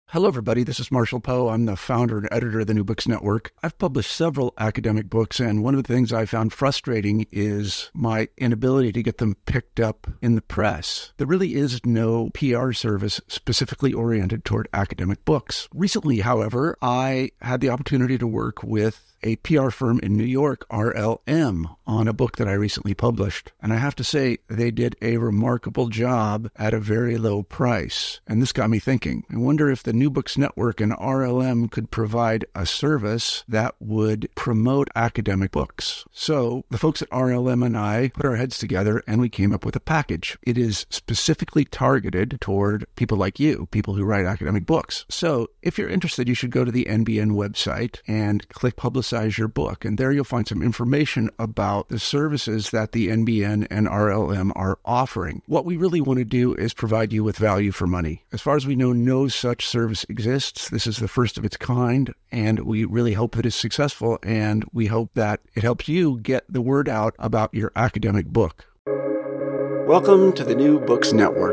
Hello, everybody. This is Marshall Poe. I'm the founder and editor of the New Books Network. I've published several academic books, and one of the things I found frustrating is my inability to get them picked up in the press. There really is no PR service specifically oriented toward academic books. Recently, however, I had the opportunity to work with a PR firm in New York, RLM, on a book that I recently published. And I have to say, they did a remarkable job at a very low price. And this got me thinking. I wonder if the New Books Network and RLM could provide a service that would promote academic books. So the folks at RLM and I put our heads together and we came up with a package. It is specifically targeted toward people like you, people who write academic books. So if you're interested, you should go to the NBN website and click Publicize Your Book. And there you'll find some information about the services that the NBN and RLM are offering. What we really want to do is provide you with value for money. As far as we know, no such service exists. This is the first of its kind, and we really hope that it's successful, and we hope that it helps you get the word out about your academic book. Welcome to the New Books Network.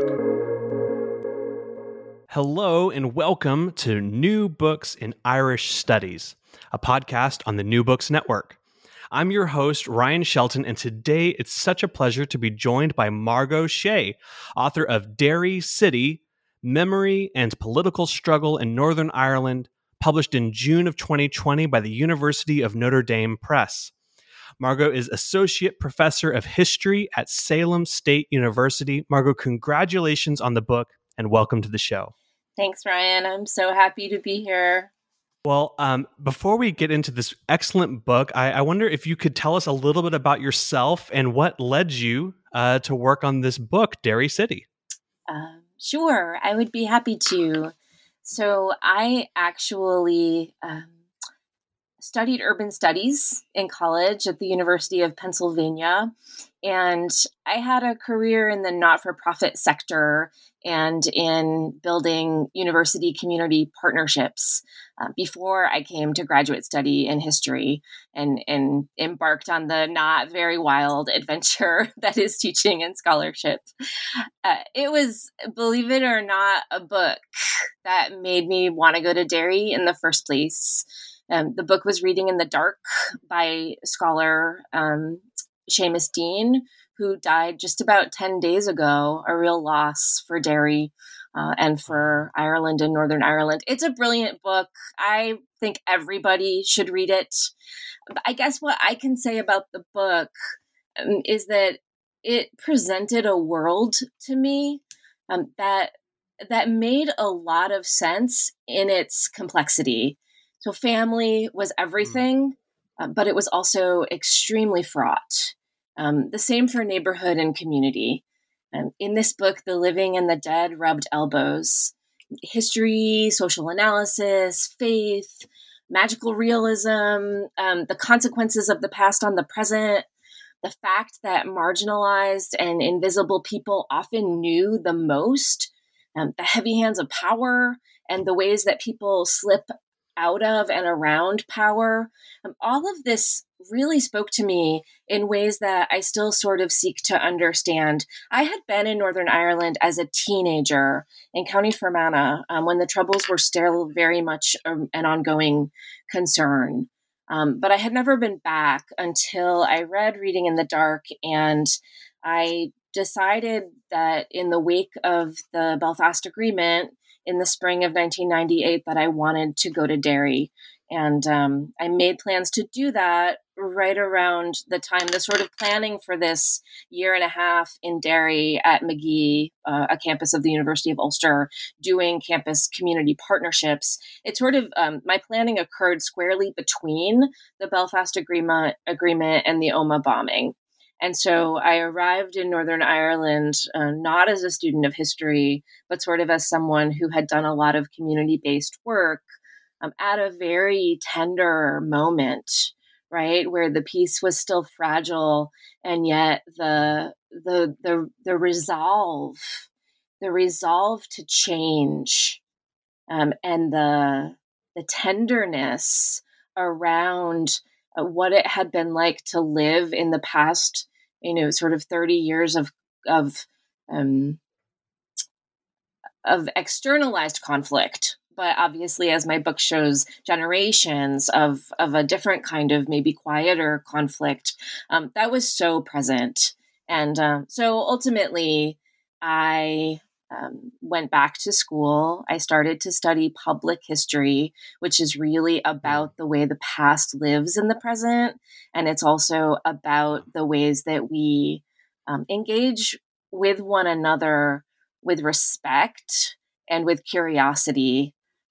Hello and welcome to New Books in Irish Studies, a podcast on the New Books Network. I'm your host, Ryan Shelton, and today it's such a pleasure to be joined by Margot Shea, author of Derry City, Memory and Political Struggle in Northern Ireland, published in June of 2020 by the University of Notre Dame Press. Margot is Associate Professor of History at Salem State University. Margot, congratulations on the book and welcome to the show. Thanks, Ryan. I'm so happy to be here. Well, before we get into this excellent book, I wonder if you could tell us a little bit about yourself and what led you to work on this book, Derry City. Sure, I would be happy to. So I actually studied urban studies in college at the University of Pennsylvania, and I had a career in the not-for-profit sector and in building university community partnerships before I came to graduate study in history and embarked on the not very wild adventure that is teaching and scholarship. It was, believe it or not, a book that made me want to go to Derry in the first place. The book was Reading in the Dark by scholar Seamus Dean, who died just about 10 days ago, a real loss for Derry and for Ireland and Northern Ireland. It's a brilliant book. I think everybody should read it. I guess what I can say about the book is that it presented a world to me that made a lot of sense in its complexity. So family was everything, but it was also extremely fraught. The same for neighborhood and community. In this book, the living and the dead rubbed elbows. History, social analysis, faith, magical realism, the consequences of the past on the present, the fact that marginalized and invisible people often knew the most, the heavy hands of power, and the ways that people slip out of and around power. All of this really spoke to me in ways that I still sort of seek to understand. I had been in Northern Ireland as a teenager in County Fermanagh when the Troubles were still very much an ongoing concern. But I had never been back until I read Reading in the Dark, and I decided that in the wake of the Belfast Agreement in the spring of 1998 that I wanted to go to Derry. And I made plans to do that right around the time, the sort of planning for this year and a half in Derry at Magee, a campus of the University of Ulster, doing campus community partnerships. It sort of, my planning occurred squarely between the Belfast Agreement and the Omagh bombing. And so I arrived in Northern Ireland, not as a student of history, but sort of as someone who had done a lot of community-based work at a very tender moment, right, where the peace was still fragile, and yet the resolve to change, and the tenderness around what it had been like to live in the past, sort of 30 years of externalized conflict But obviously, as my book shows, generations of a different kind of maybe quieter conflict, that was so present. And so ultimately, I went back to school. I started to study public history, which is really about the way the past lives in the present. And it's also about the ways that we engage with one another with respect and with curiosity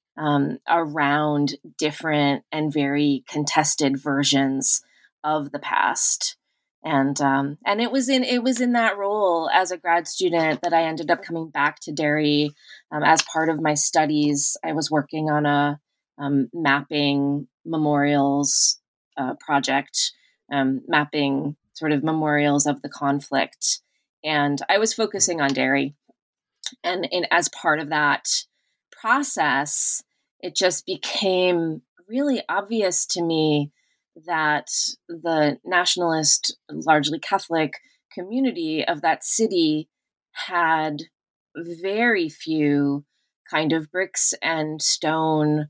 around different and very contested versions of the past. And it was in that role as a grad student that I ended up coming back to Derry as part of my studies. I was working on a mapping memorials project, mapping sort of memorials of the conflict, and I was focusing on Derry. And as part of that process, it just became really obvious to me that the nationalist, largely Catholic community of that city had very few kind of bricks and stone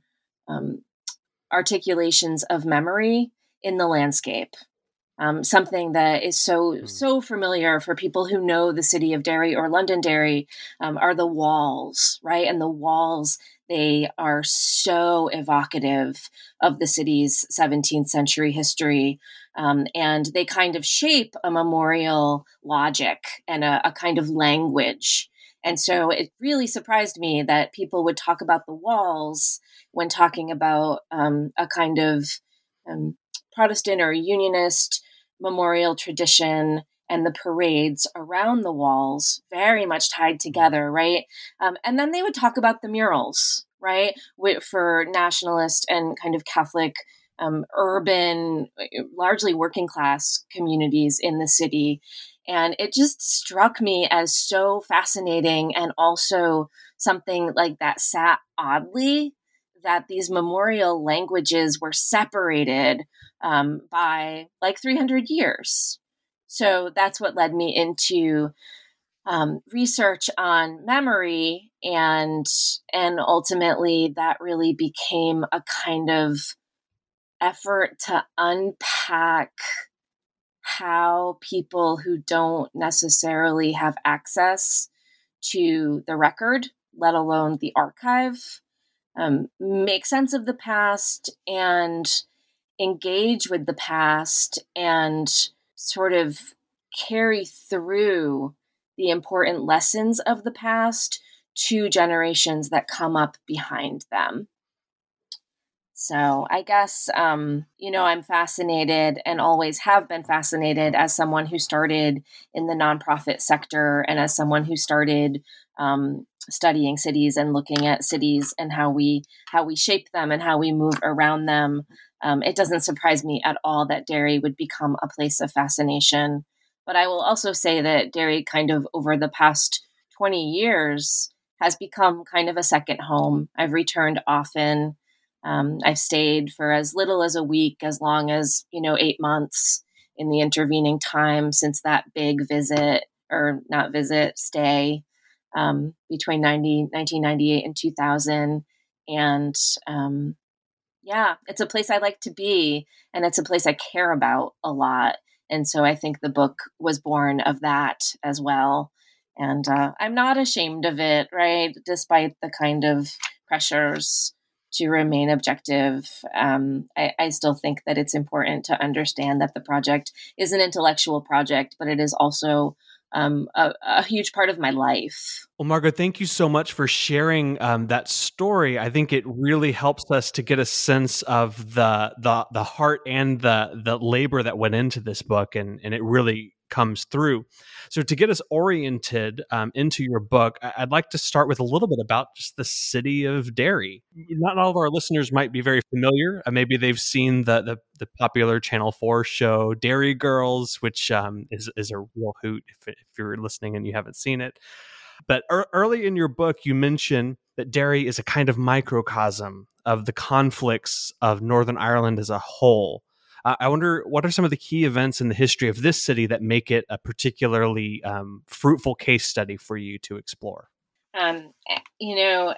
articulations of memory in the landscape. Something that is so familiar for people who know the city of Derry or Londonderry are the walls, right? And the walls, they are so evocative of the city's 17th century history. And they kind of shape a memorial logic and a kind of language. And so it really surprised me that people would talk about the walls when talking about a kind of Protestant or Unionist memorial tradition and the parades around the walls very much tied together, right? And then they would talk about the murals, right? For nationalist and kind of Catholic, urban, largely working class communities in the city. And it just struck me as so fascinating, and also something like that sat oddly, that these memorial languages were separated by like 300 years. So that's what led me into research on memory, and ultimately that really became a kind of effort to unpack how people who don't necessarily have access to the record, let alone the archive, make sense of the past and engage with the past and sort of carry through the important lessons of the past to generations that come up behind them. So I guess, I'm fascinated and always have been fascinated as someone who started in the nonprofit sector and as someone who started studying cities and looking at cities and how we shape them and how we move around them. It doesn't surprise me at all that Derry would become a place of fascination. But I will also say that Derry kind of over the past 20 years has become kind of a second home. I've returned often. I've stayed for as little as a week, as long as, 8 months in the intervening time since that big stay between 1998 and 2000. And it's a place I like to be, and it's a place I care about a lot. And so I think the book was born of that as well. And I'm not ashamed of it, right? Despite the kind of pressures to remain objective, I still think that it's important to understand that the project is an intellectual project, but it is also a huge part of my life. Well, Margot, thank you so much for sharing that story. I think it really helps us to get a sense of the heart and the labor that went into this book, and it really comes through. So to get us oriented into your book, I'd like to start with a little bit about just the city of Derry. Not all of our listeners might be very familiar. Maybe they've seen the popular Channel 4 show Derry Girls, which is a real hoot if you're listening and you haven't seen it. But early in your book, you mention that Derry is a kind of microcosm of the conflicts of Northern Ireland as a whole. I wonder, what are some of the key events in the history of this city that make it a particularly fruitful case study for you to explore?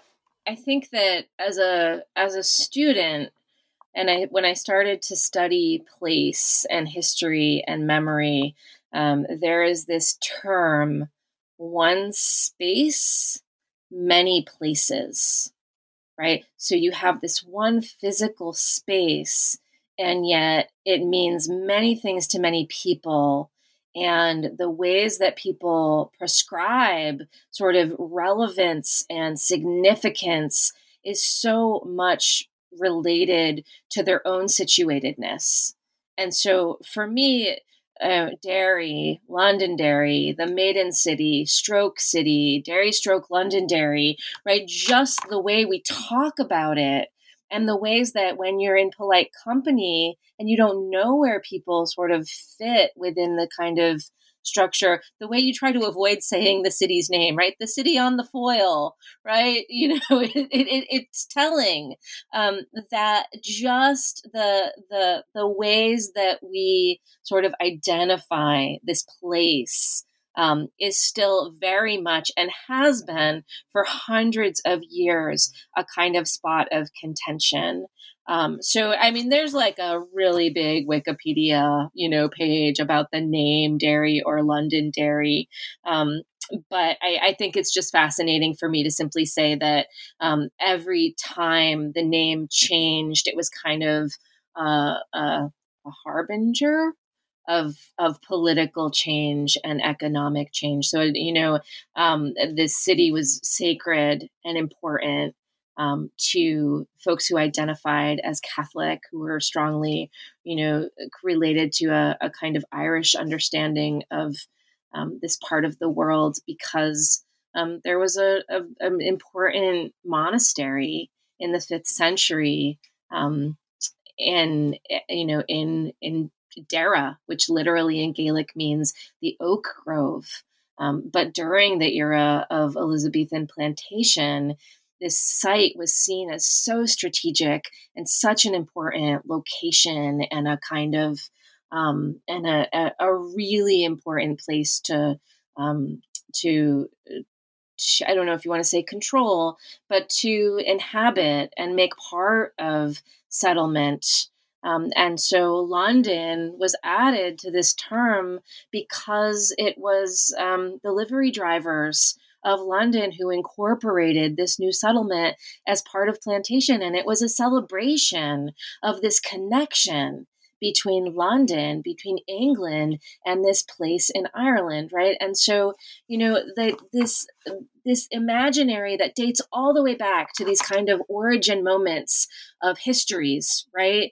I think that as a student, and when I started to study place and history and memory, there is this term, one space, many places, right? So you have this one physical space, and yet it means many things to many people. And the ways that people prescribe sort of relevance and significance is so much related to their own situatedness. And so for me, Derry, Londonderry, the Maiden City, Stroke City, Derry, Stroke, Londonderry, right? Just the way we talk about it, and the ways that when you're in polite company and you don't know where people sort of fit within the kind of structure, the way you try to avoid saying the city's name, right? The city on the foil, right? It's telling that just the ways that we sort of identify this place is still very much, and has been for hundreds of years, a kind of spot of contention. So, I mean, there's like a really big Wikipedia, page about the name Derry or Londonderry. But I think it's just fascinating for me to simply say that every time the name changed, it was kind of a harbinger of political change and economic change. So, this city was sacred and important to folks who identified as Catholic, who were strongly, related to a kind of Irish understanding of this part of the world, because there was an important monastery in the 5th century, in Dara, which literally in Gaelic means the oak grove. But during the era of Elizabethan plantation, this site was seen as so strategic and such an important location, and a kind of and a really important place to I don't know if you want to say control, but to inhabit and make part of settlement. And so London was added to this term because it was the livery drivers of London who incorporated this new settlement as part of plantation. And it was a celebration of this connection between London, between England, and this place in Ireland, right? And so, this imaginary that dates all the way back to these kind of origin moments of histories, right?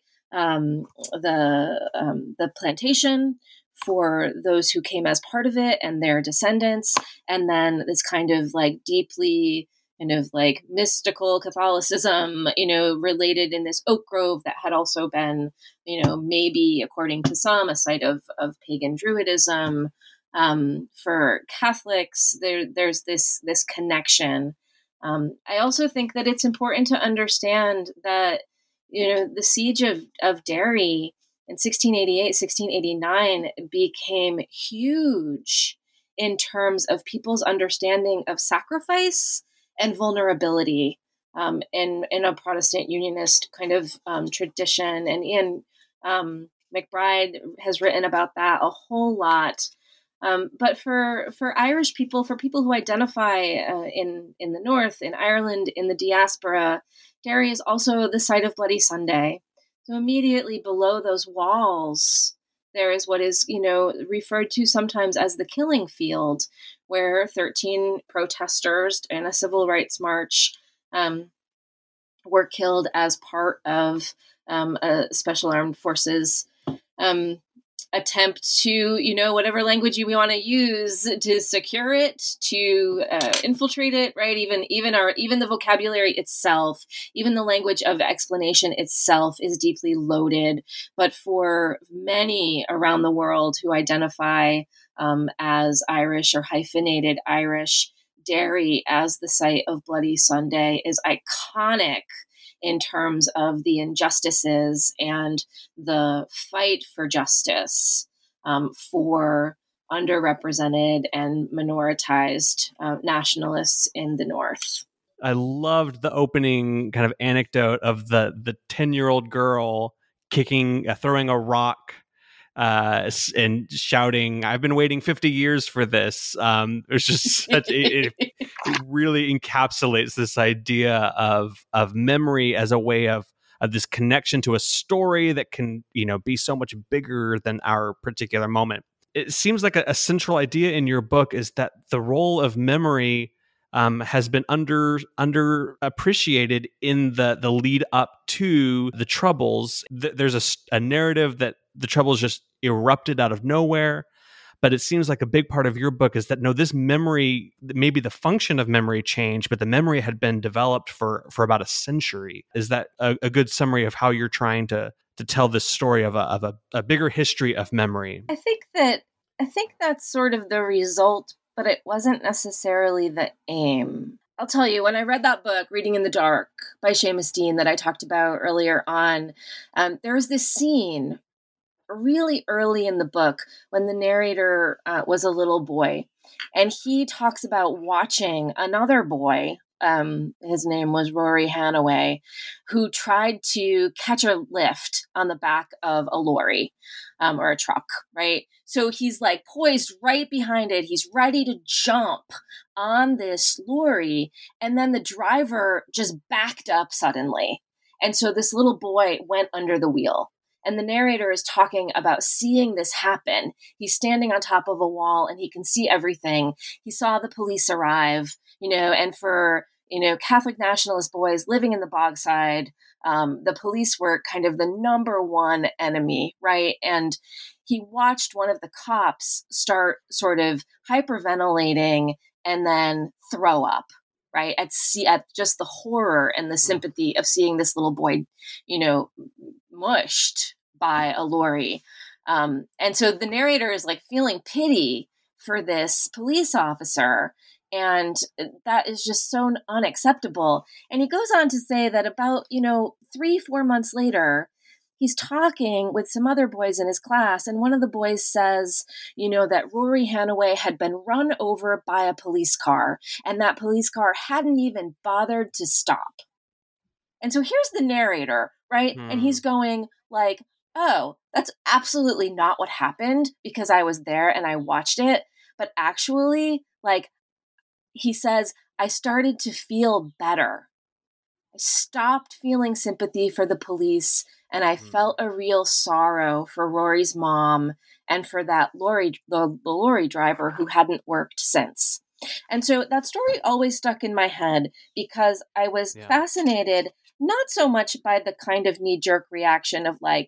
The plantation for those who came as part of it and their descendants, and then this kind of like deeply kind of like mystical Catholicism, related in this oak grove that had also been, maybe according to some, a site of pagan Druidism. For Catholics, there's this connection. I also think that it's important to understand that, the siege of Derry in 1688, 1689 became huge in terms of people's understanding of sacrifice and vulnerability in a Protestant Unionist kind of tradition. And Ian McBride has written about that a whole lot. But for Irish people, for people who identify in the North, in Ireland, in the diaspora, Derry is also the site of Bloody Sunday. So immediately below those walls, there is what is, referred to sometimes as the killing field, where 13 protesters in a civil rights march were killed as part of a Special Armed Forces attempt to, whatever language we want to use to secure it, to infiltrate it, right? Even the vocabulary itself, even the language of explanation itself is deeply loaded. But for many around the world who identify as Irish or hyphenated Irish, Derry as the site of Bloody Sunday is iconic in terms of the injustices and the fight for justice for underrepresented and minoritized nationalists in the North. I loved the opening kind of anecdote of the 10-year-old girl throwing a rock and shouting, "I've been waiting 50 years for this." It was just it really encapsulates this idea of memory as a way of this connection to a story that can, be so much bigger than our particular moment. It seems like a central idea in your book is that the role of memory has been underappreciated in the lead up to the Troubles. There's a narrative that the Troubles just erupted out of nowhere, but it seems like a big part of your book is that no, this memory, maybe the function of memory changed, but the memory had been developed for about a century. Is that a good summary of how you're trying to tell this story of a bigger history of memory? I think that's sort of the result, but it wasn't necessarily the aim. I'll tell you, when I read that book, Reading in the Dark by Seamus Dean, that I talked about earlier on, there was this scene really early in the book when the narrator was a little boy, and he talks about watching another boy. His name was Rory Hanaway, who tried to catch a lift on the back of a lorry or a truck, right? So he's like poised right behind it. He's ready to jump on this lorry. And then the driver just backed up suddenly. And so this little boy went under the wheel. And the narrator is talking about seeing this happen. He's standing on top of a wall and he can see everything. He saw the police arrive, and for, Catholic nationalist boys living in the Bogside, the police were kind of the number one enemy, right? And he watched one of the cops start sort of hyperventilating and then throw up, right? At just the horror and the sympathy of seeing this little boy, mushed by a lorry. And so the narrator is like feeling pity for this police officer. And that is just so unacceptable. And he goes on to say that about, 3-4 months later, he's talking with some other boys in his class. And one of the boys says, that Rory Hanaway had been run over by a police car, and that police car hadn't even bothered to stop. And so here's the narrator, right? And he's going like, oh, that's absolutely not what happened because I was there and I watched it. But actually, like, he says, I started to feel better. I stopped feeling sympathy for the police, and I felt a real sorrow for Rory's mom and for that the lorry driver who hadn't worked since. And so that story always stuck in my head because I was fascinated, not so much by the kind of knee-jerk reaction of like,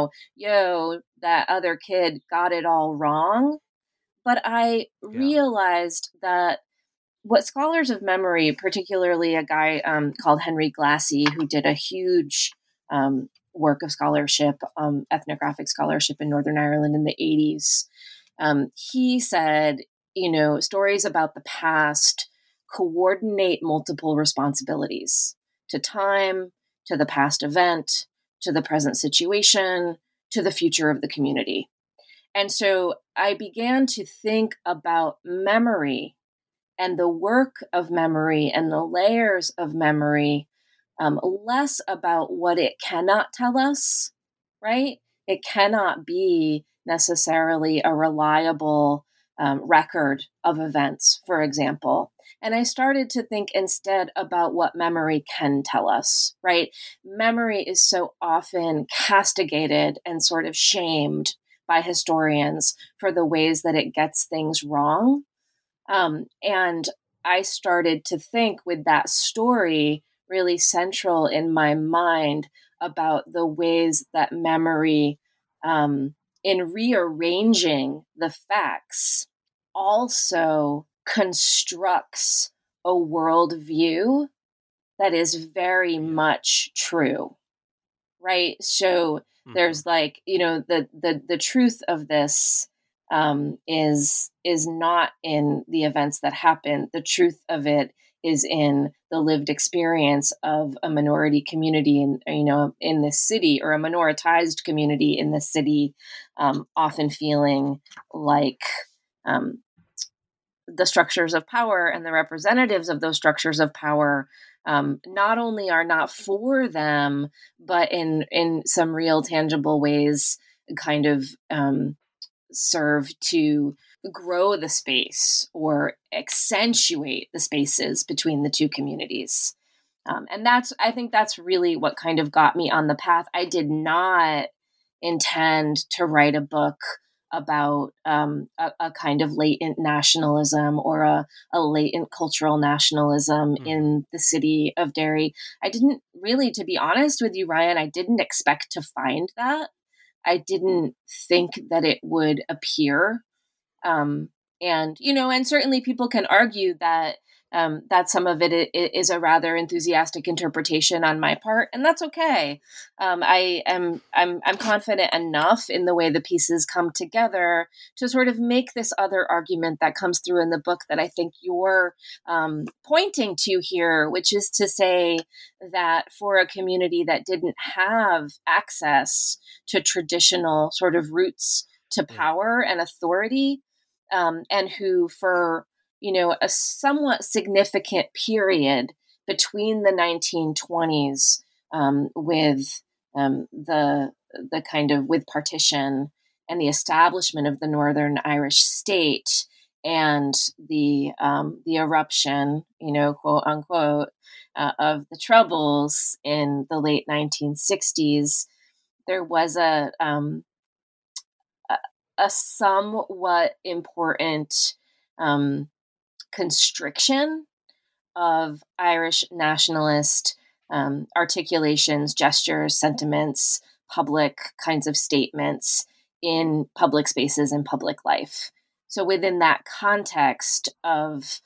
yo, that other kid got it all wrong, but I realized that what scholars of memory, particularly a guy called Henry Glassy, who did a huge work of scholarship, ethnographic scholarship in Northern Ireland in the 80s, he said, stories about the past coordinate multiple responsibilities to time, to the past event, to the present situation, to the future of the community. And so I began to think about memory and the work of memory and the layers of memory, less about what it cannot tell us, right? It cannot be necessarily a reliable record of events, for example. And I started to think instead about what memory can tell us, right? Memory is so often castigated and sort of shamed by historians for the ways that it gets things wrong. And I started to think with that story really central in my mind about the ways that memory, in rearranging the facts, also constructs a worldview that is very much true, right? So there's like, the truth of this is not in the events that happen. The truth of it is in the lived experience of a minority community in this city, or a minoritized community in this city, often feeling like the structures of power and the representatives of those structures of power not only are not for them, but in some real tangible ways kind of serve to grow the space or accentuate the spaces between the two communities. And I think that's really what kind of got me on the path. I did not intend to write a book about a kind of latent nationalism or a latent cultural nationalism in the city of Derry. I didn't really, to be honest with you, Ryan, I didn't expect to find that. I didn't think that it would appear. And certainly people can argue that some of it is a rather enthusiastic interpretation on my part, and that's okay. I'm confident enough in the way the pieces come together to sort of make this other argument that comes through in the book that I think you're pointing to here, which is to say that for a community that didn't have access to traditional sort of routes to power and authority, and who for a somewhat significant period between the 1920s with the kind of with partition and the establishment of the Northern Irish state and the eruption, quote unquote, of the Troubles in the late 1960s, there was a somewhat important constriction of Irish nationalist articulations, gestures, sentiments, public kinds of statements in public spaces and public life. So within that context of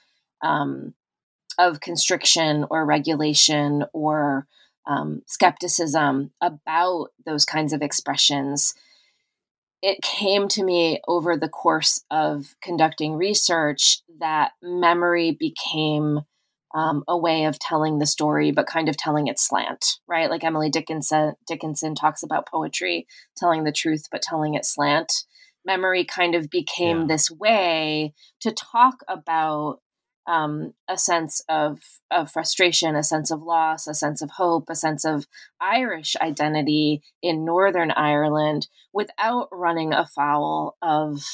constriction or regulation or skepticism about those kinds of expressions, it came to me over the course of conducting research that memory became a way of telling the story, but kind of telling its slant, right? Like Emily Dickinson talks about poetry, telling the truth, but telling it slant. Memory kind of became this way to talk about a sense of frustration, a sense of loss, a sense of hope, a sense of Irish identity in Northern Ireland without running afoul of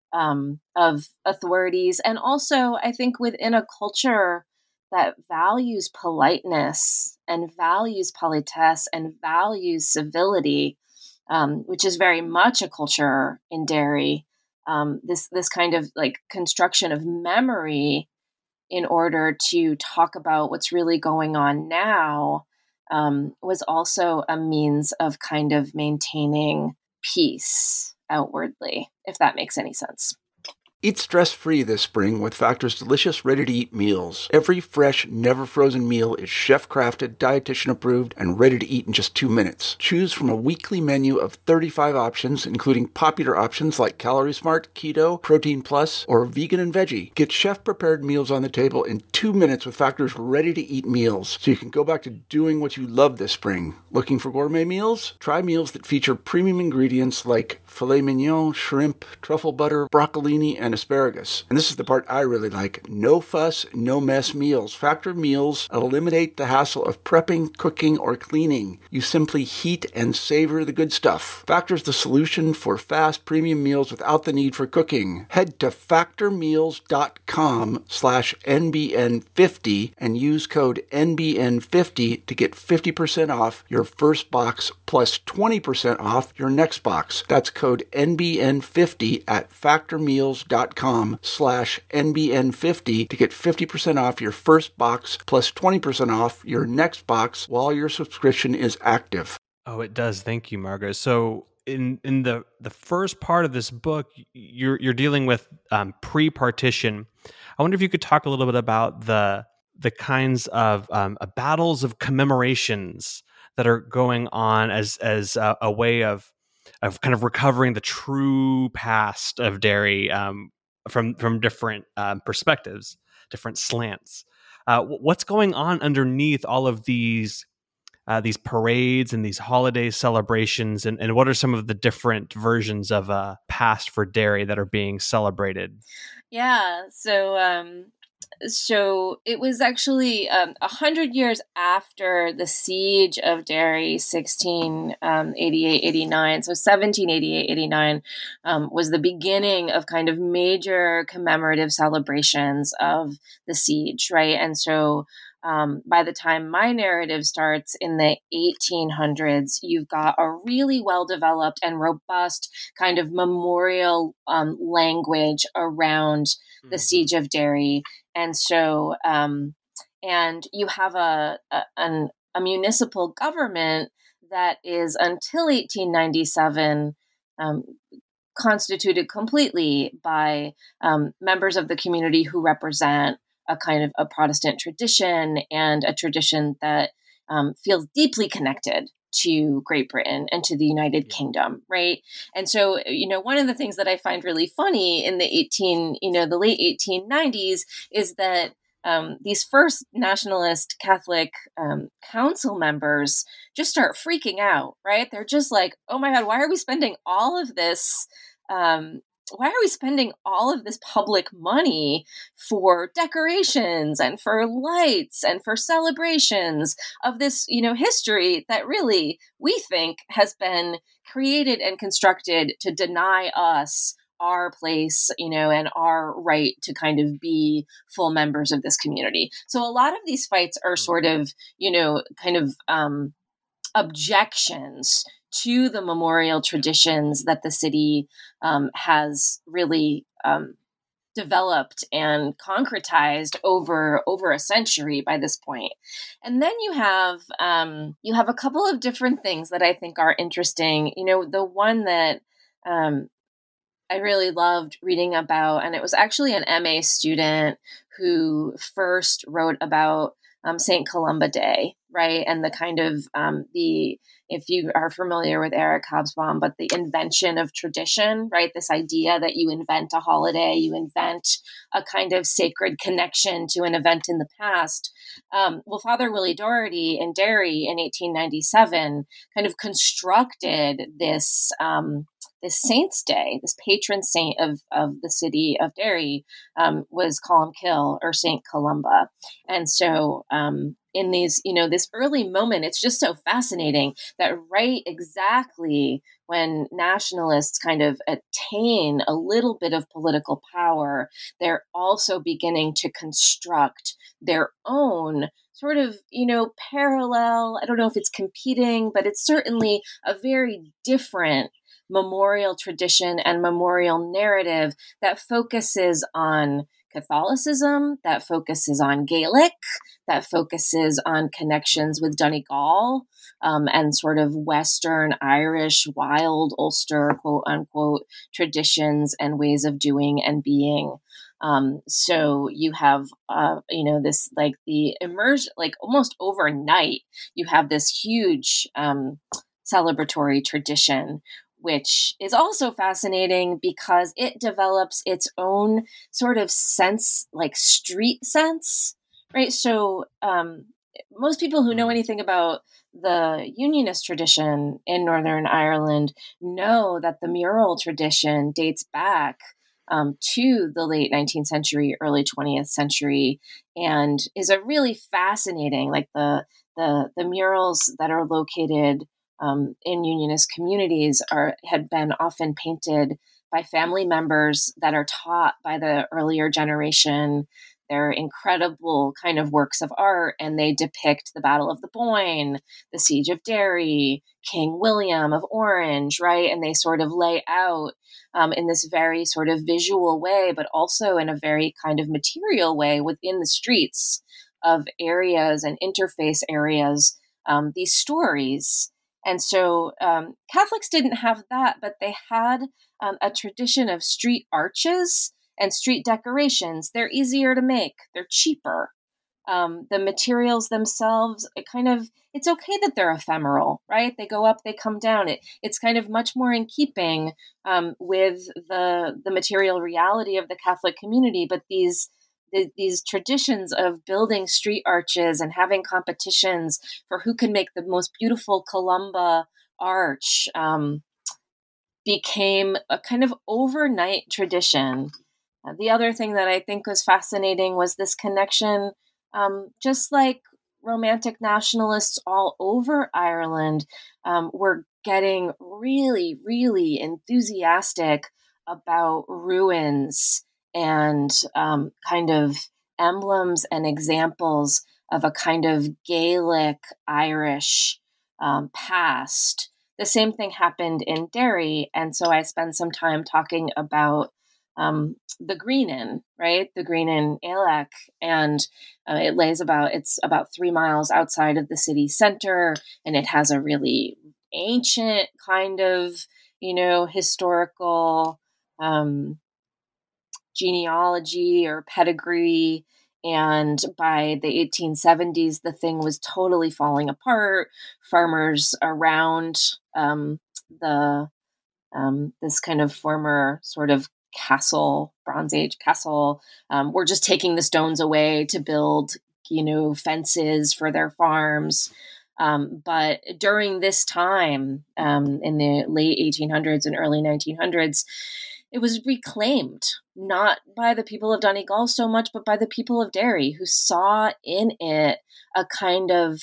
authorities. And also, I think within a culture that values politeness and values politesse and values civility, which is very much a culture in Derry, this kind of like construction of memory in order to talk about what's really going on now was also a means of kind of maintaining peace outwardly, if that makes any sense. Eat stress-free this spring with Factor's delicious, ready-to-eat meals. Every fresh, never-frozen meal is chef-crafted, dietitian-approved, and ready to eat in just 2 minutes. Choose from a weekly menu of 35 options, including popular options like Calorie Smart, Keto, Protein Plus, or Vegan and Veggie. Get chef-prepared meals on the table in 2 minutes with Factor's ready-to-eat meals, so you can go back to doing what you love this spring. Looking for gourmet meals? Try meals that feature premium ingredients like filet mignon, shrimp, truffle butter, broccolini, and asparagus. And this is the part I really like. No fuss, no mess meals. Factor meals eliminate the hassle of prepping, cooking, or cleaning. You simply heat and savor the good stuff. Factor's the solution for fast premium meals without the need for cooking. Head to factormeals.com/NBN50 and use code NBN50 to get 50% off your first box plus 20% off your next box. That's code NBN50 at factormeals.com/NBN50 to get 50% off your first box plus 20% off your next box while your subscription is active. Oh, it does. Thank you, Margot. So in the first part of this book, you're dealing with pre-partition. I wonder if you could talk a little bit about the kinds of battles of commemorations that are going on as a way of kind of recovering the true past of Derry from different perspectives, different slants. What's going on underneath all of these these parades and these holiday celebrations, and what are some of the different versions of past for Derry that are being celebrated? Yeah, so it was actually 100 years after the siege of Derry, 1688-89. So 1788-89 was the beginning of kind of major commemorative celebrations of the siege, right? And so by the time my narrative starts in the 1800s, you've got a really well-developed and robust kind of memorial language around the siege of Derry. And so, and you have a municipal government that is until 1897 constituted completely by members of the community who represent a kind of a Protestant tradition, and a tradition that feels deeply connected to Great Britain and to the United Kingdom, right? And so, one of the things that I find really funny in the late 1890s is that these first nationalist Catholic council members just start freaking out, right? They're just like, oh my God, why are we spending all of this? Why are we spending all of this public money for decorations and for lights and for celebrations of this, history that really we think has been created and constructed to deny us our place, and our right to kind of be full members of this community. So a lot of these fights are sort of, objections to the memorial traditions that the city has really developed and concretized over a century by this point. And then you have a couple of different things that I think are interesting. The one that I really loved reading about, and it was actually an MA student who first wrote about St. Columba Day, right? And the kind of if you are familiar with Eric Hobsbawm, but the invention of tradition, right? This idea that you invent a holiday, you invent a kind of sacred connection to an event in the past. Well, Father Willie Doherty in Derry in 1897 kind of constructed this Saint's Day, this patron saint of the city of Derry, was Columkill, or St. Columba. And so in these, this early moment, it's just so fascinating that right exactly when nationalists kind of attain a little bit of political power, they're also beginning to construct their own sort of, parallel, I don't know if it's competing, but it's certainly a very different memorial tradition and memorial narrative that focuses on Catholicism, that focuses on Gaelic, that focuses on connections with Donegal, and sort of Western Irish, wild Ulster, quote unquote, traditions and ways of doing and being. So you have, this like the immersion, like almost overnight, you have this huge celebratory tradition, which is also fascinating because it develops its own sort of sense, like street sense, right? So most people who know anything about the Unionist tradition in Northern Ireland know that the mural tradition dates back to the late 19th century, early 20th century, and is a really fascinating, like the murals that are located in Unionist communities had been often painted by family members that are taught by the earlier generation. They're incredible kind of works of art, and they depict the Battle of the Boyne, the Siege of Derry, King William of Orange, right? And they sort of lay out in this very sort of visual way, but also in a very kind of material way within the streets of areas and interface areas, these stories. And so Catholics didn't have that, but they had a tradition of street arches and street decorations. They're easier to make. They're cheaper. The materials themselves, it's okay that they're ephemeral, right? They go up, they come down. It's kind of much more in keeping with the material reality of the Catholic community. But these these traditions of building street arches and having competitions for who can make the most beautiful Columba arch became a kind of overnight tradition. The other thing that I think was fascinating was this connection, just like Romantic nationalists all over Ireland were getting really, really enthusiastic about ruins and kind of emblems and examples of a kind of Gaelic Irish past. The same thing happened in Derry, and so I spent some time talking about the Green Inn, right? The Green Inn Ailech, and it's about 3 miles outside of the city center, and it has a really ancient kind of, historical genealogy or pedigree. And by the 1870s, the thing was totally falling apart. Farmers around this kind of former sort of castle, Bronze Age castle, were just taking the stones away to build, fences for their farms. But during this time, in the late 1800s and early 1900s, it was reclaimed, not by the people of Donegal so much, but by the people of Derry, who saw in it a kind of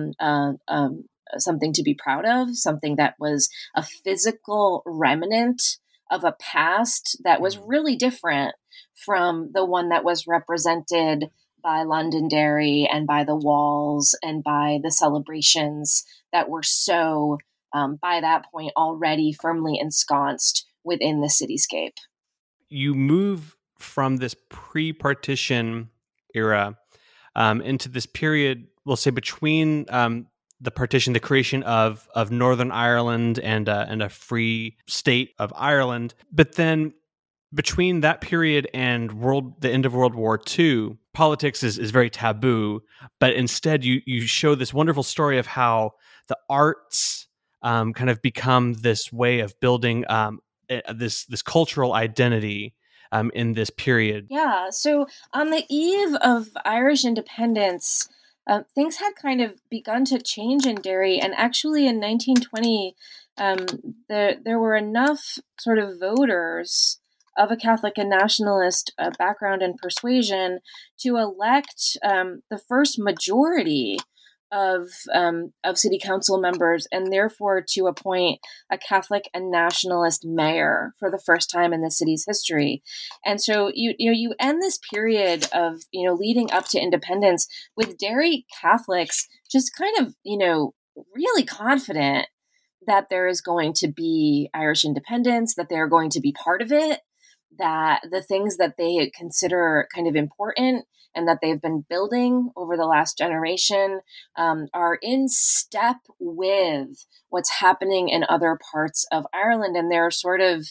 something to be proud of, something that was a physical remnant of a past that was really different from the one that was represented by Londonderry and by the walls and by the celebrations that were so, by that point, already firmly ensconced within the cityscape. You move from this pre-partition era into this period, we'll say, between the partition, the creation of Northern Ireland and a free state of Ireland. But then between that period and the end of World War II, politics is very taboo. But instead, you show this wonderful story of how the arts kind of become this way of building this cultural identity in this period. Yeah. So on the eve of Irish independence, things had kind of begun to change in Derry, and actually in 1920, there were enough sort of voters of a Catholic and nationalist background and persuasion to elect the first majority of city council members, and therefore to appoint a Catholic and nationalist mayor for the first time in the city's history. And so you end this period of leading up to independence with Derry Catholics just kind of really confident that there is going to be Irish independence, that they are going to be part of it, that the things that they consider kind of important and that they've been building over the last generation are in step with what's happening in other parts of Ireland. And they're sort of,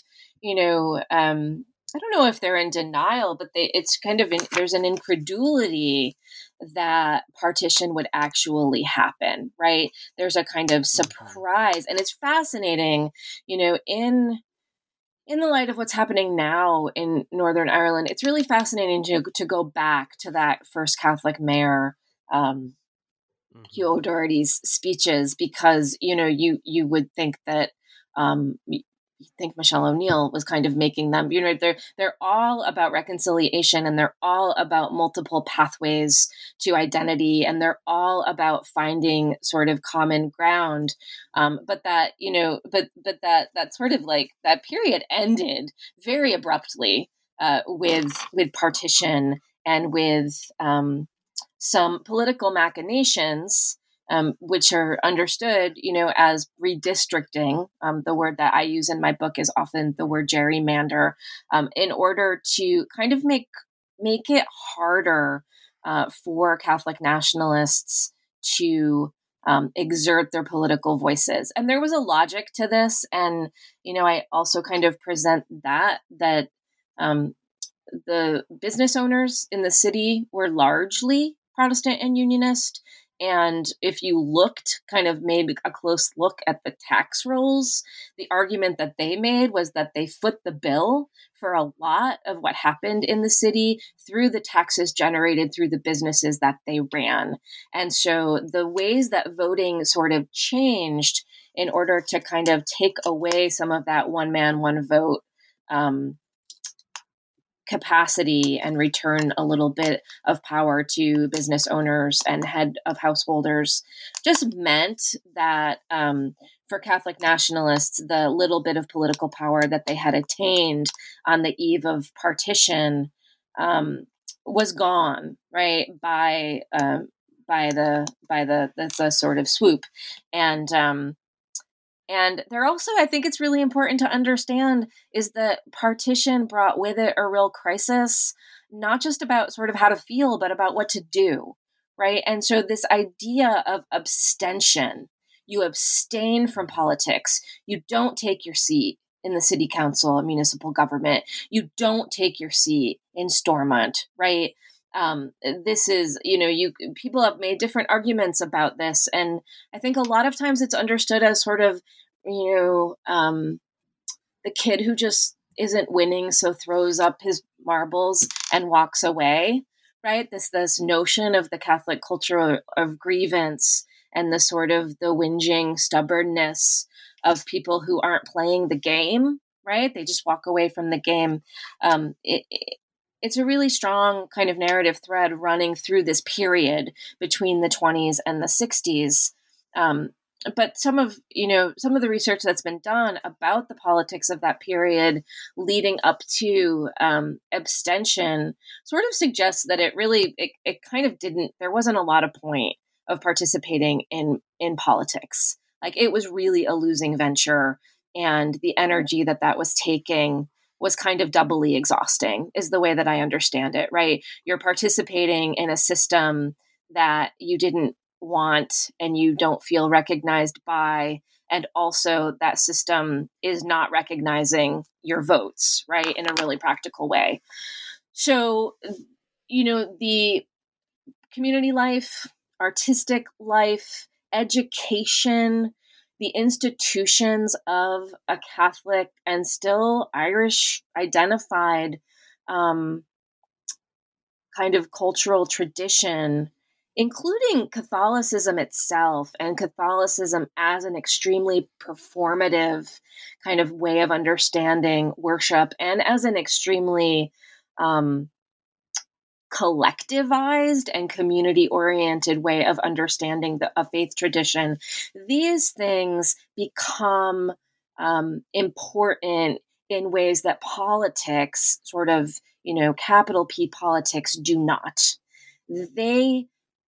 I don't know if they're in denial, but it's kind of, there's an incredulity that partition would actually happen, right? There's a kind of surprise. And it's fascinating, in the light of what's happening now in Northern Ireland, it's really fascinating to go back to that first Catholic mayor, Hugh O'Doherty's speeches, because you would think that Michelle O'Neill was kind of making them. They're all about reconciliation, and they're all about multiple pathways to identity, and they're all about finding sort of common ground. But that that sort of like that period ended very abruptly with partition and with some political machinations. Which are understood, as redistricting. The word that I use in my book is often the word gerrymander, in order to kind of make it harder for Catholic nationalists to exert their political voices. And there was a logic to this. And, I also kind of present that the business owners in the city were largely Protestant and Unionist. And if you looked, kind of made a close look at the tax rolls, the argument that they made was that they foot the bill for a lot of what happened in the city through the taxes generated through the businesses that they ran. And so the ways that voting sort of changed in order to kind of take away some of that one man, one vote capacity and return a little bit of power to business owners and head of householders just meant that for Catholic nationalists, the little bit of political power that they had attained on the eve of partition was gone, right, by the sort of swoop. And there also, I think it's really important to understand, is that partition brought with it a real crisis, not just about sort of how to feel, but about what to do, right? And so this idea of abstention, you abstain from politics, you don't take your seat in the city council and municipal government, you don't take your seat in Stormont, right? This is, people have made different arguments about this. And I think a lot of times it's understood as sort of, the kid who just isn't winning, so throws up his marbles and walks away, right? This notion of the Catholic culture of grievance and the sort of the whinging stubbornness of people who aren't playing the game, right? They just walk away from the game. It's a really strong kind of narrative thread running through this period between the 20s and the 60s. But some of the research that's been done about the politics of that period leading up to abstention sort of suggests that it kind of didn't, there wasn't a lot of point of participating in politics. Like, it was really a losing venture, and the energy that was taking was kind of doubly exhausting, is the way that I understand it, right? You're participating in a system that you didn't want and you don't feel recognized by, and also that system is not recognizing your votes, right, in a really practical way. So, the community life, artistic life, education, the institutions of a Catholic and still Irish identified kind of cultural tradition, including Catholicism itself, and Catholicism as an extremely performative kind of way of understanding worship, and as an extremely collectivized and community-oriented way of understanding a faith tradition. These things become important in ways that politics, sort of, capital P politics, do not. They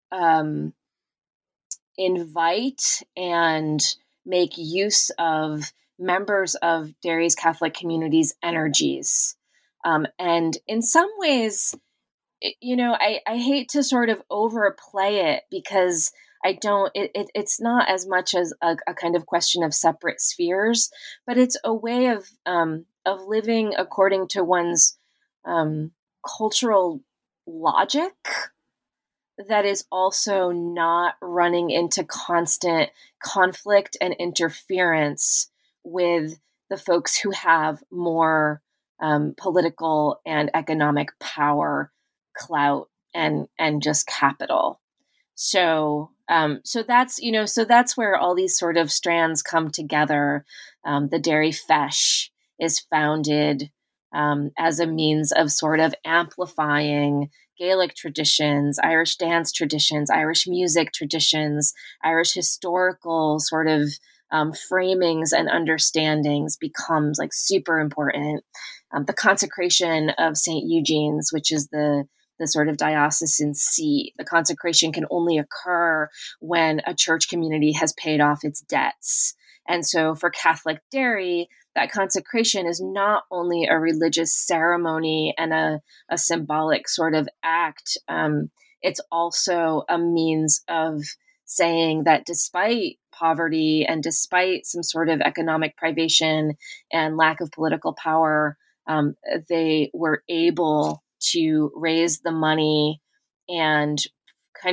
invite and make use of members of Derry's Catholic community's energies. And in some ways, I hate to sort of overplay it, because it's not as much as a kind of question of separate spheres, but it's a way of living according to one's cultural logic that is also not running into constant conflict and interference with the folks who have more political and economic power, clout, and just capital. So that's where all these sort of strands come together. The Derry Feis is founded as a means of sort of amplifying Gaelic traditions, Irish dance traditions, Irish music traditions, Irish historical sort of framings and understandings becomes like super important. The consecration of St. Eugene's, which is the sort of diocesan seat, the consecration can only occur when a church community has paid off its debts. And so for Catholic Derry, that consecration is not only a religious ceremony and a symbolic sort of act, it's also a means of saying that despite poverty and despite some sort of economic privation and lack of political power, they were able to raise the money and kind of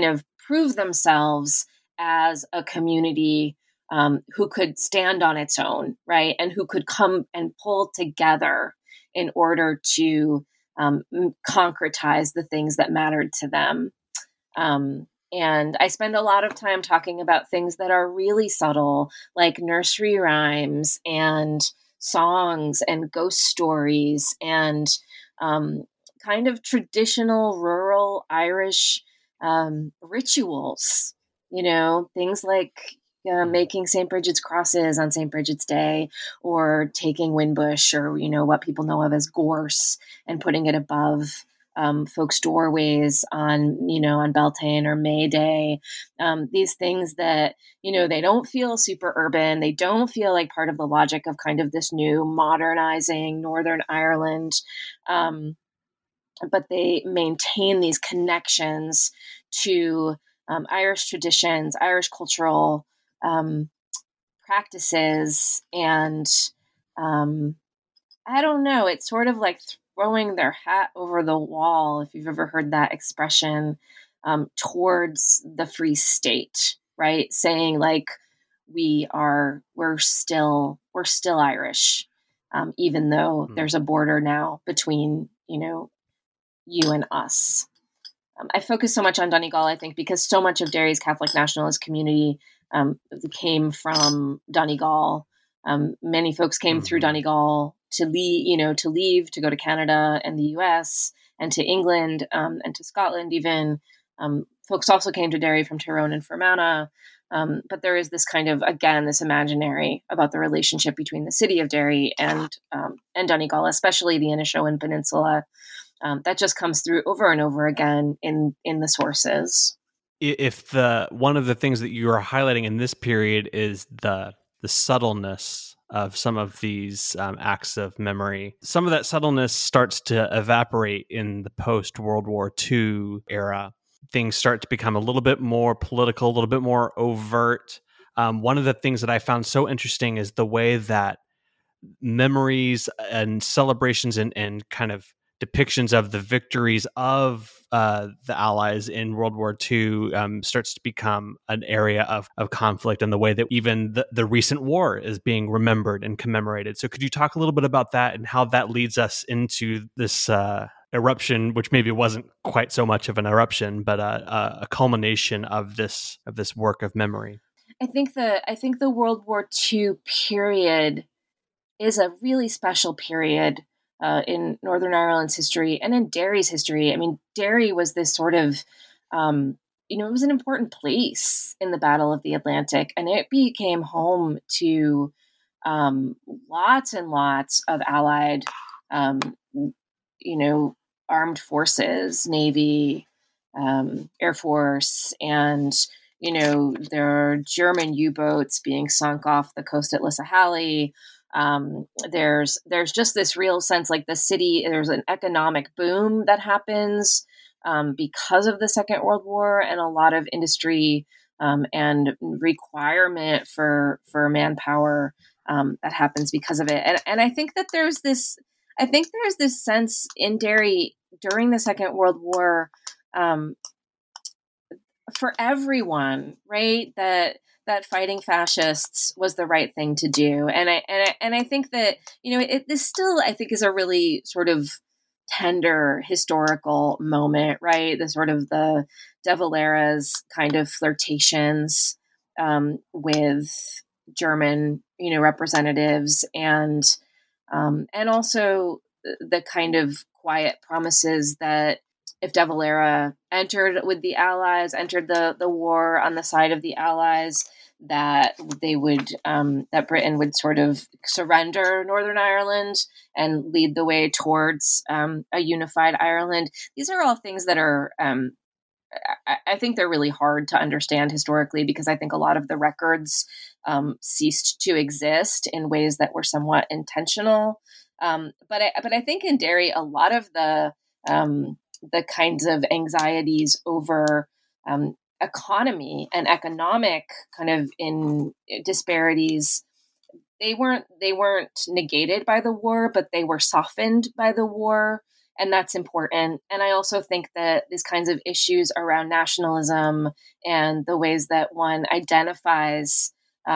prove themselves as a community who could stand on its own, right? And who could come and pull together in order to concretize the things that mattered to them. And I spend a lot of time talking about things that are really subtle, like nursery rhymes and songs and ghost stories and kind of traditional rural Irish rituals, things like making St. Bridget's crosses on St. Bridget's Day, or taking Winbush, or, what people know of as gorse, and putting it above folks' doorways on Beltane or May Day. These things that, they don't feel super urban. They don't feel like part of the logic of kind of this new modernizing Northern Ireland. But they maintain these connections to Irish traditions, Irish cultural practices. And I don't know, it's sort of like throwing their hat over the wall, if you've ever heard that expression, towards the Free State, right? Saying like, we're still Irish, even though there's a border now between, you and us. I focus so much on Donegal, I think, because so much of Derry's Catholic nationalist community came from Donegal. Many folks came through Donegal to leave, to go to Canada and the US and to England and to Scotland even. Folks also came to Derry from Tyrone and Fermanagh. But there is this kind of, again, this imaginary about the relationship between the city of Derry and Donegal, especially the Inishowen Peninsula, that just comes through over and over again in the sources. If one of the things that you are highlighting in this period is the subtleness of some of these acts of memory, some of that subtleness starts to evaporate in the post-World War II era. Things start to become a little bit more political, a little bit more overt. One of the things that I found so interesting is the way that memories and celebrations and kind of depictions of the victories of the Allies in World War II starts to become an area of conflict, and the way that even the recent war is being remembered and commemorated. So could you talk a little bit about that and how that leads us into this eruption, which maybe wasn't quite so much of an eruption, but a culmination of this work of memory? I think the World War II period is a really special period in Northern Ireland's history and in Derry's history. I mean, Derry was this sort of, it was an important place in the Battle of the Atlantic, and it became home to lots and lots of Allied, armed forces, Navy, Air Force, and there are German U-boats being sunk off the coast at Lissahalli. There's just this real sense like the city, there's an economic boom that happens because of the Second World War, and a lot of industry and requirement for manpower that happens because of it. And I think that there's this sense in Derry during the Second World War for everyone, right? That fighting fascists was the right thing to do, and I think that this still, I think, is a really sort of tender historical moment, right? The sort of the De Valera's kind of flirtations with German, representatives, and also the kind of quiet promises that if De Valera entered the war on the side of the Allies, that they would, that Britain would sort of surrender Northern Ireland and lead the way towards a unified Ireland. These are all things that are, I think they're really hard to understand historically, because I think a lot of the records ceased to exist in ways that were somewhat intentional. But I think in Derry, a lot of the kinds of anxieties over economy and economic kind of in disparities, they weren't negated by the war, but they were softened by the war. And that's important. And I also think that these kinds of issues around nationalism and the ways that one identifies,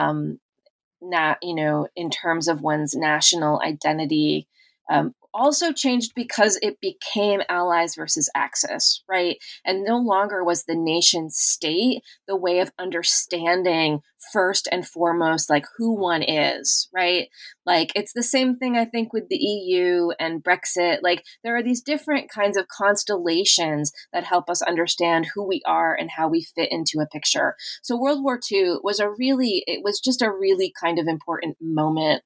in terms of one's national identity, also changed because it became allies versus axis, right? And no longer was the nation state the way of understanding first and foremost, like who one is, right? Like it's the same thing, I think, with the EU and Brexit. Like there are these different kinds of constellations that help us understand who we are and how we fit into a picture. So World War II was just a really kind of important moment.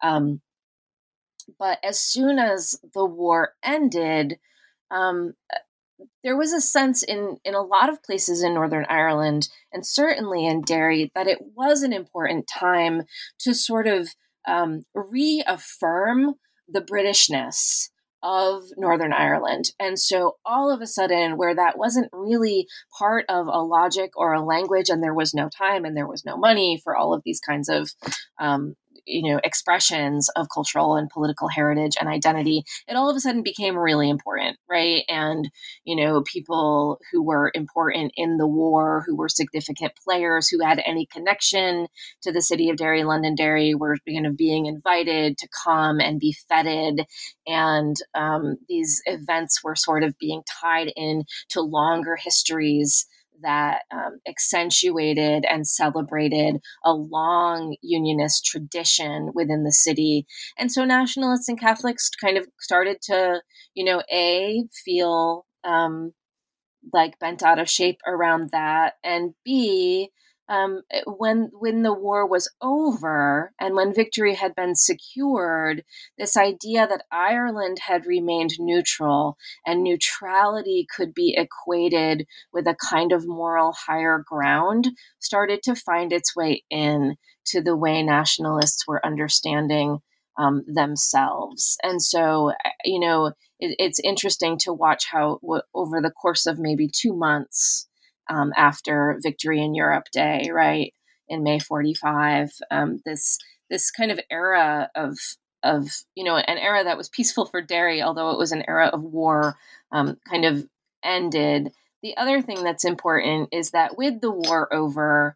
But as soon as the war ended, there was a sense in a lot of places in Northern Ireland, and certainly in Derry, that it was an important time to sort of reaffirm the Britishness of Northern Ireland. And so all of a sudden, where that wasn't really part of a logic or a language, and there was no time and there was no money for all of these kinds of expressions of cultural and political heritage and identity, it all of a sudden became really important, right? And, people who were important in the war, who were significant players, who had any connection to the city of Derry, Londonderry, were being invited to come and be feted. And these events were sort of being tied in to longer histories that accentuated and celebrated a long unionist tradition within the city. And so nationalists and Catholics kind of started to, feel like bent out of shape around that, and B, when the war was over and when victory had been secured, this idea that Ireland had remained neutral and neutrality could be equated with a kind of moral higher ground started to find its way in to the way nationalists were understanding themselves. And so, it's interesting to watch how over the course of maybe 2 months after Victory in Europe Day, right, in May 45, this kind of era of an era that was peaceful for Derry, although it was an era of war, kind of ended. The other thing that's important is that with the war over,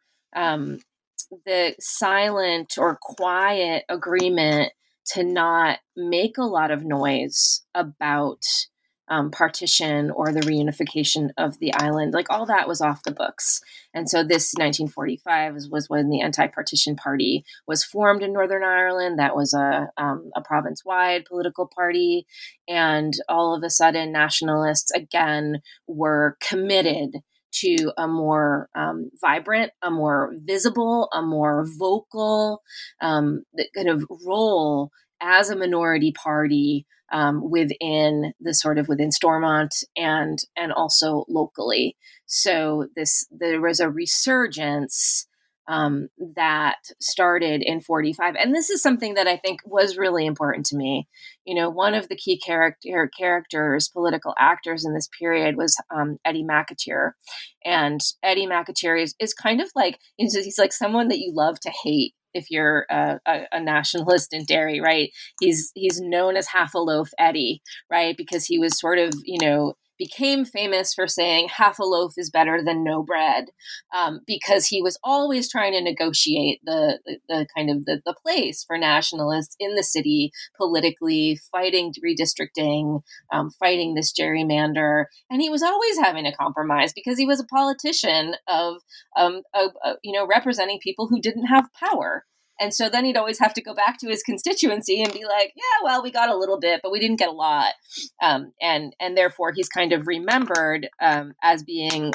the silent or quiet agreement to not make a lot of noise about partition or the reunification of the island, like all that was off the books. And so this 1945 was when the Anti-Partition Party was formed in Northern Ireland. That was a province-wide political party. And all of a sudden, nationalists, again, were committed to a more vibrant, a more visible, a more vocal kind of role as a minority party within Stormont and also locally. So there was a resurgence that started in 45. And this is something that I think was really important to me. One of the key characters, political actors in this period was Eddie McAteer. And Eddie McAteer is kind of like, he's like someone that you love to hate if you're a nationalist in Derry, right? He's known as Half a Loaf Eddie, right? Because he was sort of, became famous for saying half a loaf is better than no bread, because he was always trying to negotiate the kind of the place for nationalists in the city politically, fighting redistricting, fighting this gerrymander, and he was always having a compromise because he was a politician of representing people who didn't have power. And so then he'd always have to go back to his constituency and be like, yeah, well, we got a little bit, but we didn't get a lot. And therefore he's kind of remembered as being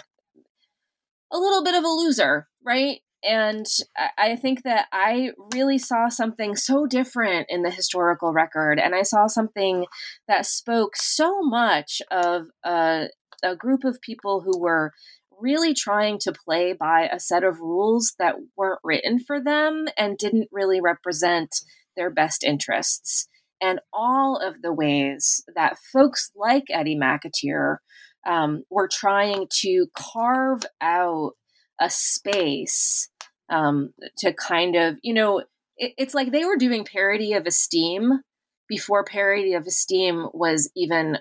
a little bit of a loser, right? And I think that I really saw something so different in the historical record. And I saw something that spoke so much of a group of people who were really trying to play by a set of rules that weren't written for them and didn't really represent their best interests. And all of the ways that folks like Eddie McAteer were trying to carve out a space to kind of, it's like they were doing parody of Esteem before parity of esteem was even,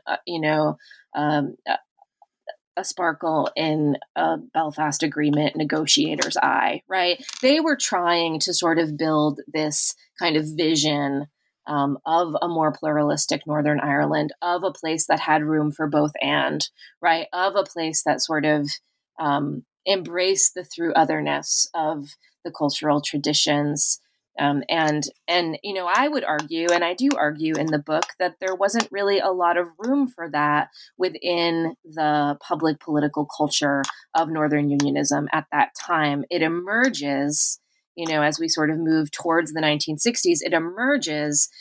a sparkle in a Belfast Agreement negotiator's eye, right? They were trying to sort of build this kind of vision of a more pluralistic Northern Ireland, of a place that had room for both and, right? Of a place that sort of embraced the through otherness of the cultural traditions. And I would argue, and I do argue in the book, that there wasn't really a lot of room for that within the public political culture of Northern Unionism at that time. It emerges, as we sort of move towards the 1960s, it emerges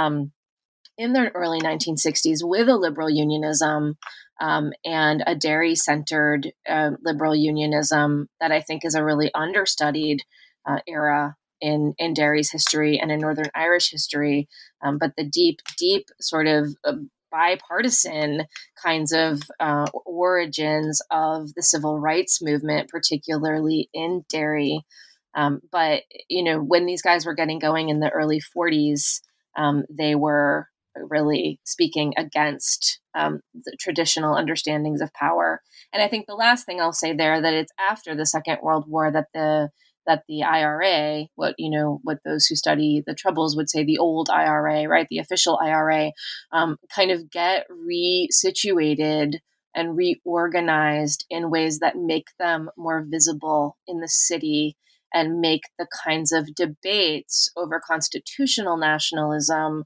in the early 1960s with a liberal unionism and a Derry-centered liberal unionism that I think is a really understudied era in Derry's history and in Northern Irish history, but the deep sort of bipartisan kinds of origins of the civil rights movement, particularly in Derry. But when these guys were getting going in the early 40s, they were really speaking against the traditional understandings of power. And I think the last thing I'll say there, that it's after the Second World War that the IRA, what those who study the Troubles would say the old IRA, right, the official IRA, kind of get resituated and reorganized in ways that make them more visible in the city and make the kinds of debates over constitutional nationalism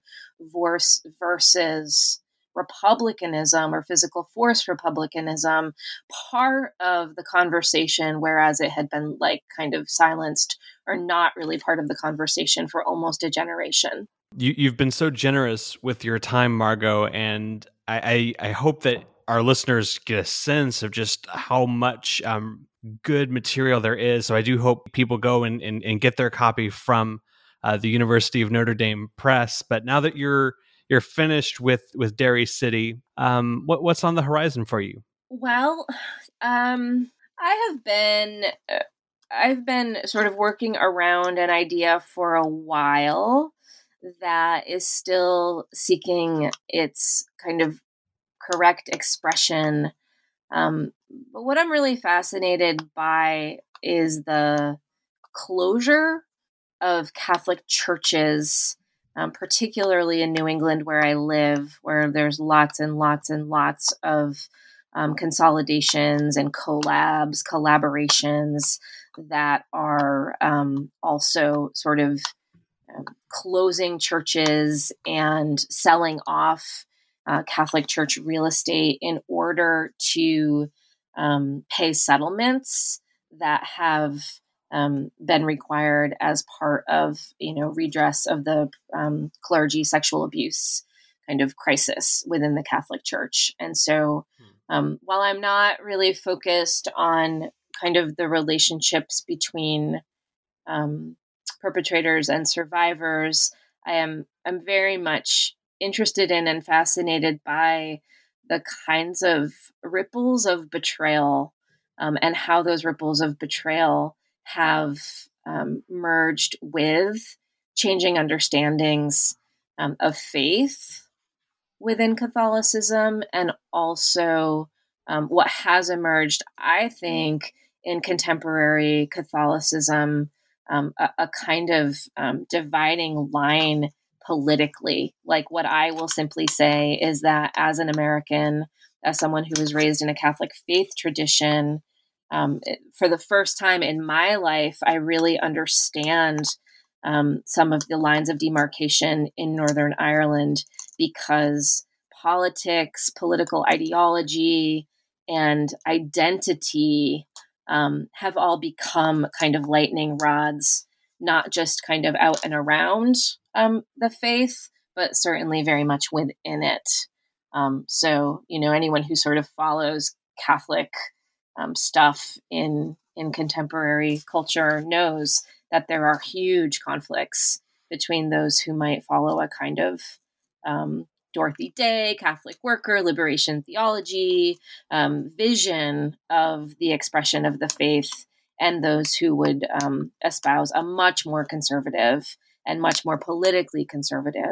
versus republicanism or physical force republicanism part of the conversation, whereas it had been kind of silenced or not really part of the conversation for almost a generation. You've been so generous with your time, Margot, and I hope that our listeners get a sense of just how much good material there is. So I do hope people go and get their copy from the University of Notre Dame Press. But now that you're finished with Derry City, what's on the horizon for you? Well, I've been sort of working around an idea for a while that is still seeking its kind of correct expression. But what I'm really fascinated by is the closure of Catholic churches, particularly in New England, where I live, where there's lots and lots and lots of consolidations and collaborations that are also sort of closing churches and selling off Catholic Church real estate in order to pay settlements that have been required as part of, redress of the clergy sexual abuse kind of crisis within the Catholic Church. And so while I'm not really focused on kind of the relationships between perpetrators and survivors, I'm very much interested in and fascinated by the kinds of ripples of betrayal and how those ripples of betrayal have merged with changing understandings of faith within Catholicism, and also what has emerged, I think, in contemporary Catholicism, a kind of dividing line politically. Like, what I will simply say is that as an American, as someone who was raised in a Catholic faith tradition, for the first time in my life, I really understand some of the lines of demarcation in Northern Ireland, because politics, political ideology, and identity have all become kind of lightning rods, not just kind of out and around the faith, but certainly very much within it. So, anyone who sort of follows Catholic stuff in contemporary culture knows that there are huge conflicts between those who might follow a kind of Dorothy Day, Catholic worker, liberation theology, vision of the expression of the faith, and those who would espouse a much more conservative and much more politically conservative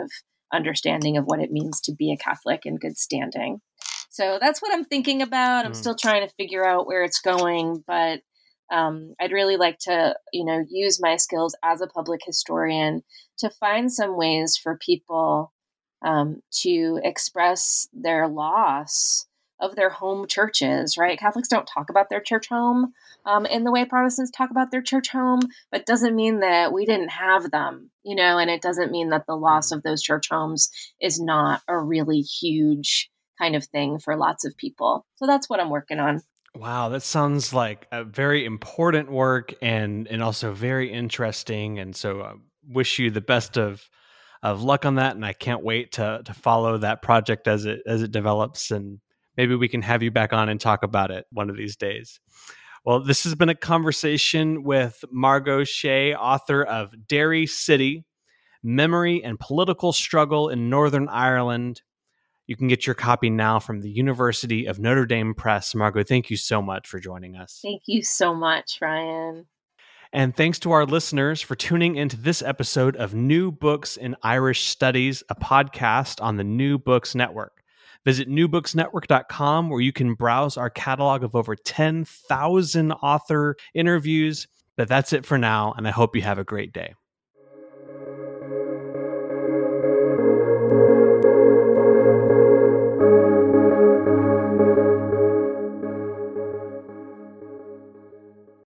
understanding of what it means to be a Catholic in good standing. So that's what I'm thinking about. I'm still trying to figure out where it's going, but I'd really like to, use my skills as a public historian to find some ways for people to express their loss of their home churches, right? Catholics don't talk about their church home in the way Protestants talk about their church home, but doesn't mean that we didn't have them, and it doesn't mean that the loss of those church homes is not a really huge kind of thing for lots of people. So that's what I'm working on. Wow, that sounds like a very important work and also very interesting. And so wish you the best of luck on that. And I can't wait to follow that project as it develops. And maybe we can have you back on and talk about it one of these days. Well, this has been a conversation with Margot Shea, author of Derry City, Memory and Political Struggle in Northern Ireland. You can get your copy now from the University of Notre Dame Press. Margot, thank you so much for joining us. Thank you so much, Ryan. And thanks to our listeners for tuning into this episode of New Books in Irish Studies, a podcast on the New Books Network. Visit newbooksnetwork.com, where you can browse our catalog of over 10,000 author interviews. But that's it for now, and I hope you have a great day.